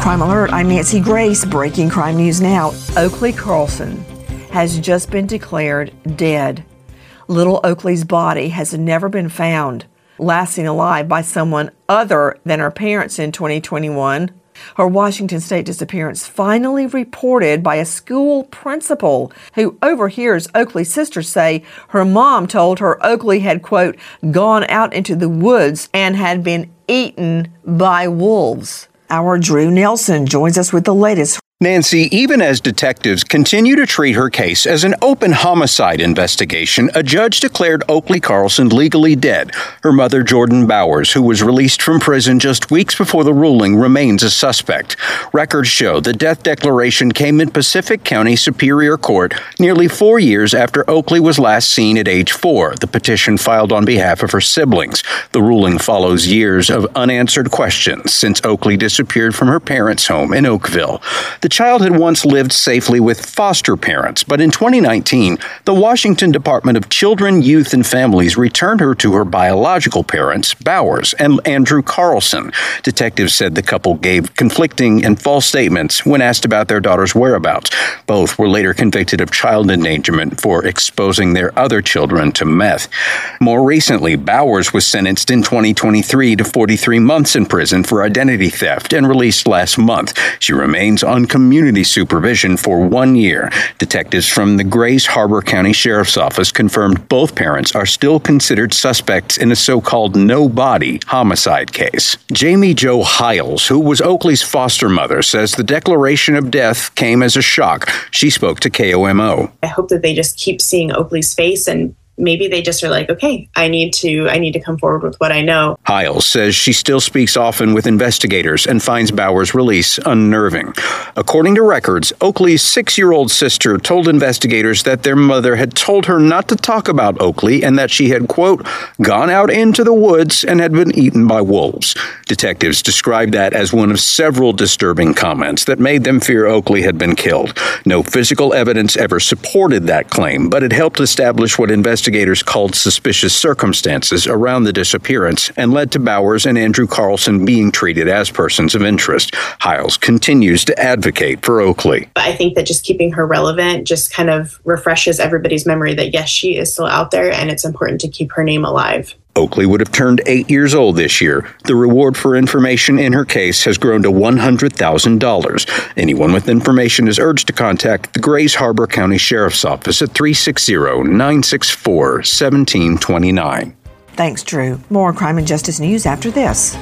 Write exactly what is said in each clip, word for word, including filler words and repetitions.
Crime Alert, I'm Nancy Grace. Breaking crime news now. Oakley Carlson has just been declared dead. Little Oakley's body has never been found, lasting alive by someone other than her parents in twenty twenty-one. Her Washington State disappearance finally reported by a school principal who overhears Oakley's sisters say her mom told her Oakley had, quote, gone out into the woods and had been eaten by wolves. Our Drew Nelson joins us with the latest. Nancy, even as detectives continue to treat her case as an open homicide investigation, a judge declared Oakley Carlson legally dead. Her mother, Jordan Bowers, who was released from prison just weeks before the ruling, remains a suspect. Records show the death declaration came in Pacific County Superior Court nearly four years after Oakley was last seen at age four, the petition filed on behalf of her siblings. The ruling follows years of unanswered questions since Oakley disappeared from her parents' home in Oakville. The child had once lived safely with foster parents, but in twenty nineteen, the Washington Department of Children, Youth, and Families returned her to her biological parents, Bowers and Andrew Carlson. Detectives said the couple gave conflicting and false statements when asked about their daughter's whereabouts. Both were later convicted of child endangerment for exposing their other children to meth. More recently, Bowers was sentenced in twenty twenty-three to forty-three months in prison for identity theft and released last month. She remains on community supervision for one year. Detectives from the Grays Harbor County Sheriff's Office confirmed both parents are still considered suspects in a so-called no-body homicide case. Jamie Jo Hiles, who was Oakley's foster mother, says the declaration of death came as a shock. She spoke to K O M O. I hope that they just keep seeing Oakley's face, and maybe they just are like, okay, I need to I need to come forward with what I know. Hiles says she still speaks often with investigators and finds Bowers' release unnerving. According to records, Oakley's six-year-old sister told investigators that their mother had told her not to talk about Oakley and that she had, quote, gone out into the woods and had been eaten by wolves. Detectives described that as one of several disturbing comments that made them fear Oakley had been killed. No physical evidence ever supported that claim, but it helped establish what investigators Investigators called suspicious circumstances around the disappearance and led to Bowers and Andrew Carlson being treated as persons of interest. Hiles continues to advocate for Oakley. I think that just keeping her relevant just kind of refreshes everybody's memory that, yes, she is still out there and it's important to keep her name alive. Oakley would have turned eight years old this year. The reward for information in her case has grown to one hundred thousand dollars. Anyone with information is urged to contact the Grays Harbor County Sheriff's Office at three six zero, nine six four, one seven two nine. Thanks, Drew. More crime and justice news after this.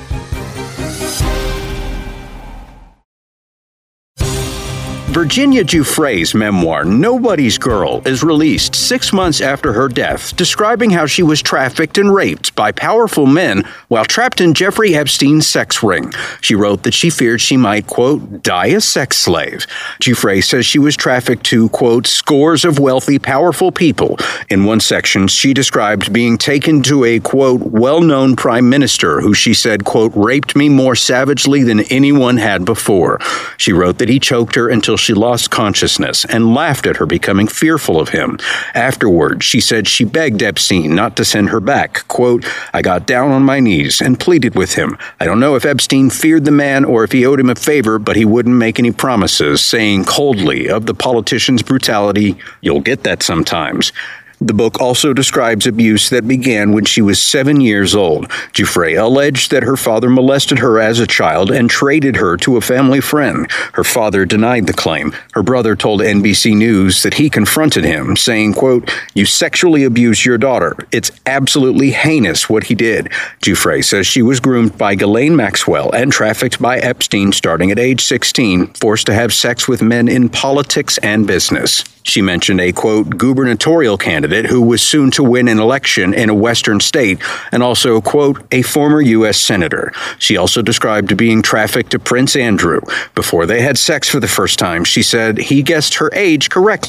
Virginia Giuffre's memoir, Nobody's Girl, is released six months after her death, describing how she was trafficked and raped by powerful men while trapped in Jeffrey Epstein's sex ring. She wrote that she feared she might, quote, die a sex slave. Giuffre says she was trafficked to, quote, scores of wealthy, powerful people. In one section, she described being taken to a, quote, well-known prime minister who she said, quote, raped me more savagely than anyone had before. She wrote that he choked her until she lost consciousness and laughed at her becoming fearful of him. Afterward, she said she begged Epstein not to send her back. Quote, I got down on my knees and pleaded with him. I don't know if Epstein feared the man or if he owed him a favor, but he wouldn't make any promises, saying coldly of the politician's brutality, you'll get that sometimes. The book also describes abuse that began when she was seven years old. Giuffre alleged that her father molested her as a child and traded her to a family friend. Her father denied the claim. Her brother told N B C News that he confronted him, saying, quote, you sexually abuse your daughter. It's absolutely heinous what he did. Giuffre says she was groomed by Ghislaine Maxwell and trafficked by Epstein starting at age sixteen, forced to have sex with men in politics and business. She mentioned a, quote, gubernatorial candidate who was soon to win an election in a western state, and also, quote, a former U S senator. She also described being trafficked to Prince Andrew. Before they had sex for the first time, she said he guessed her age correctly.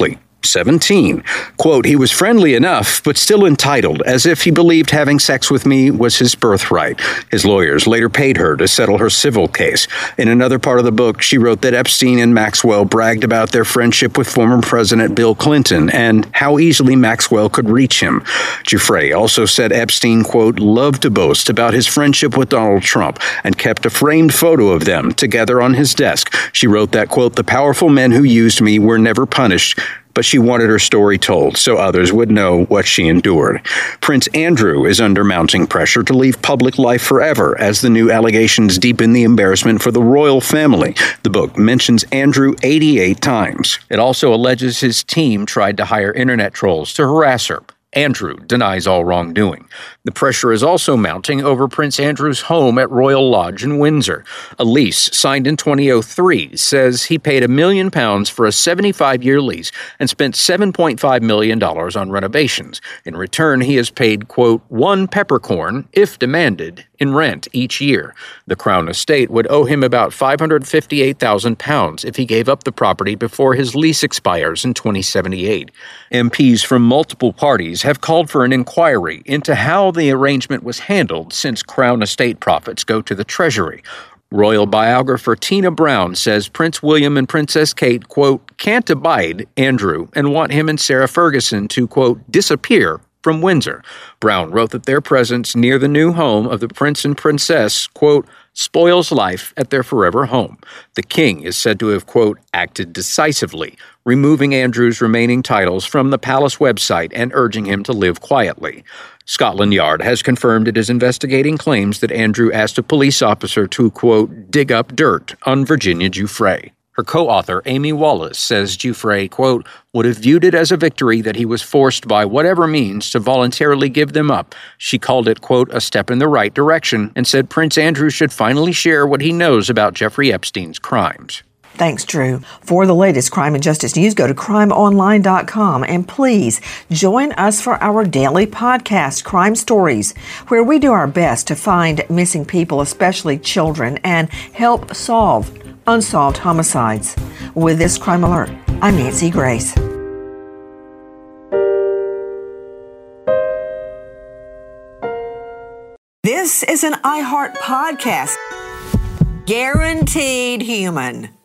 seventeen. Quote, he was friendly enough, but still entitled, as if he believed having sex with me was his birthright. His lawyers later paid her to settle her civil case. In another part of the book, she wrote that Epstein and Maxwell bragged about their friendship with former President Bill Clinton and how easily Maxwell could reach him. Giuffre also said Epstein, quote, loved to boast about his friendship with Donald Trump and kept a framed photo of them together on his desk. She wrote that, quote, the powerful men who used me were never punished, but she wanted her story told so others would know what she endured. Prince Andrew is under mounting pressure to leave public life forever as the new allegations deepen the embarrassment for the royal family. The book mentions Andrew eighty-eight times. It also alleges his team tried to hire internet trolls to harass her. Andrew denies all wrongdoing. The pressure is also mounting over Prince Andrew's home at Royal Lodge in Windsor. A lease signed in two thousand three says he paid a million pounds for a seventy-five-year lease and spent seven point five million dollars on renovations. In return, he has paid, quote, one peppercorn, if demanded, in rent each year. The Crown Estate would owe him about five hundred fifty-eight thousand pounds if he gave up the property before his lease expires in twenty seventy-eight. M Ps from multiple parties have called for an inquiry into how the arrangement was handled since Crown Estate profits go to the Treasury. Royal biographer Tina Brown says Prince William and Princess Kate, quote, can't abide Andrew and want him and Sarah Ferguson to, quote, disappear from Windsor. Brown wrote that their presence near the new home of the prince and princess, quote, spoils life at their forever home. The king is said to have, quote, acted decisively, removing Andrew's remaining titles from the palace website and urging him to live quietly. Scotland Yard has confirmed it is investigating claims that Andrew asked a police officer to, quote, dig up dirt on Virginia Giuffre. Her co-author, Amy Wallace, says Giuffre, quote, would have viewed it as a victory that he was forced by whatever means to voluntarily give them up. She called it, quote, a step in the right direction and said Prince Andrew should finally share what he knows about Jeffrey Epstein's crimes. Thanks, Drew. For the latest crime and justice news, go to crime online dot com and please join us for our daily podcast, Crime Stories, where we do our best to find missing people, especially children, and help solve unsolved homicides. With this Crime Alert, I'm Nancy Grace. This is an iHeart podcast. Guaranteed human.